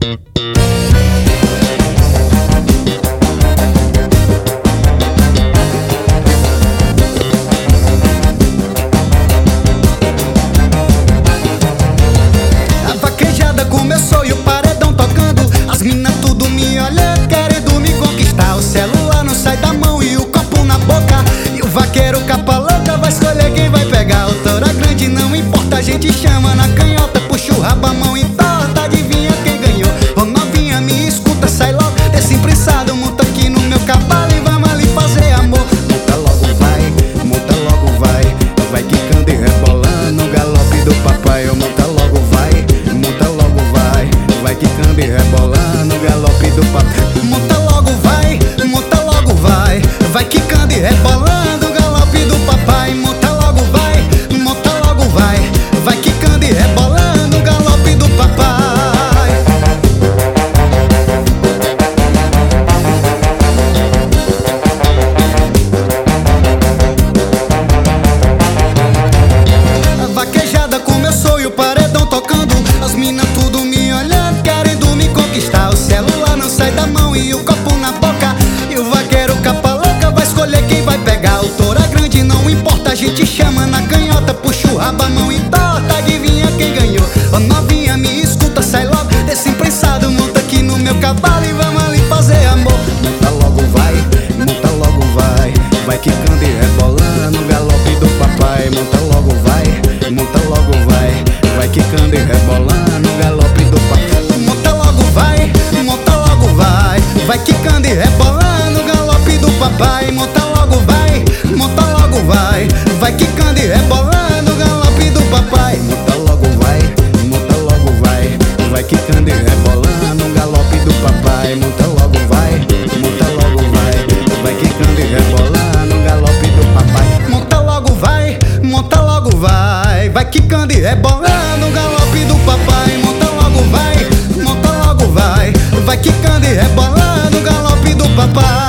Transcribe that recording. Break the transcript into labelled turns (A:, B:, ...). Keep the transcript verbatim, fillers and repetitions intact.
A: A vaquejada começou e o paredão tocando. As minas tudo me olhando, querendo me conquistar. O celular não sai da mão e o copo na boca. E o vaqueiro capa louca vai escolher quem vai pegar. Autora grande não importa, a gente chama na canhota. Puxa o rabo, a mão entorta, adivinha quem ganhou. Ô novinha, me escuta, sai logo desse imprensado. Monta aqui no meu cavalo e vamos ali fazer amor. Monta logo vai, monta logo vai. Vai quicando e rebolando o galope do papai. Eu monta logo vai, monta logo vai. Vai quicando e rebolando o galope do papai. Monta logo vai, monta logo vai. Vai quicando e rebolando o galope do papai. Monta logo vai, monta logo vai. Vai quicando e rebolando o galope do papai. A vaquejada começou e o paredão tocando. As minas tudo me olhando, querendo me conquistar. O celular não sai da mão e o copo na boca. E o vaqueiro capa louca vai escolher quem vai pegar. Autora grande não importa, a gente chama na canhota. Puxa o rabo, a mão entorta, adivinha quem ganhou. Ô novinha, me escuta, sai logo desse imprensado. Monta aqui no meu cavalo e vamos ali fazer amor. Monta logo vai, monta logo vai. Vai quicando e rebolando o galope do papai. Monta logo vai, monta logo vai. Vai quicando e rebolando o galope do papai. Monta logo vai, monta logo vai. Vai quicando e rebolando o galope do papai. Monta logo vai, monta logo vai. Vai quicando e rebolando o galope do papai. Monta logo vai, monta logo vai. Vai quicando e rebolando o galope do papai. Monta logo vai, monta logo vai. Vai quicando e rebolando o galope do papai. Monta logo vai, monta logo vai. Vai quicando e rebolando o galope do papai. Monta logo vai, monta logo vai. Vai quicando e rebolando o galope do papai.